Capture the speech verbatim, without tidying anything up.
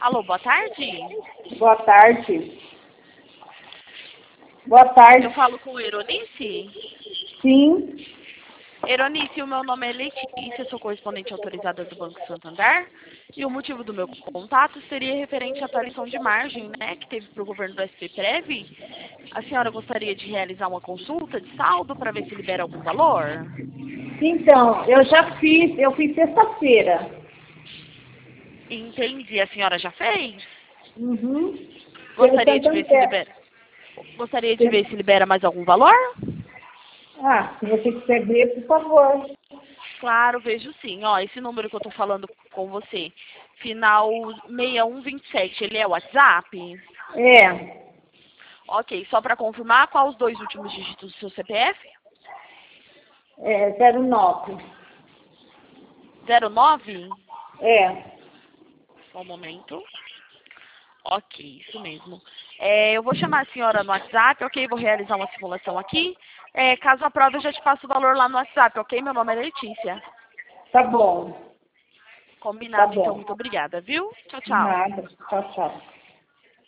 Alô, boa tarde. Boa tarde. Boa tarde. Eu falo com Eronice? Sim. Eronice, o meu nome é Letícia, sou correspondente autorizada do Banco Santander. E o motivo do meu contato seria referente à atualização de margem, né, que teve para o governo do S P Prev. A senhora gostaria de realizar uma consulta de saldo para ver se libera algum valor? Então, eu já fiz, eu fiz sexta-feira. Entendi. A senhora já fez? Uhum. Pelo Gostaria de ver se Santander. libera. Gostaria de ver se libera mais algum valor? Ah, se você quiser ver, por favor. Claro, vejo sim. Ó, esse número que eu tô falando com você, final seis um dois sete, ele é o WhatsApp? É, Ok, só para confirmar, qual os dois últimos dígitos do seu C P F? é zero nove. zero nove? É, Só um momento. Ok, isso mesmo. É, eu vou chamar a senhora no WhatsApp, ok? Vou realizar uma simulação aqui. É, caso aprove, eu já te passo o valor lá no WhatsApp, ok? Meu nome é Letícia. tá bom. Tá Combinado, então. bom. Muito obrigada, viu? Tchau, tchau. Nada. Tchau, tchau.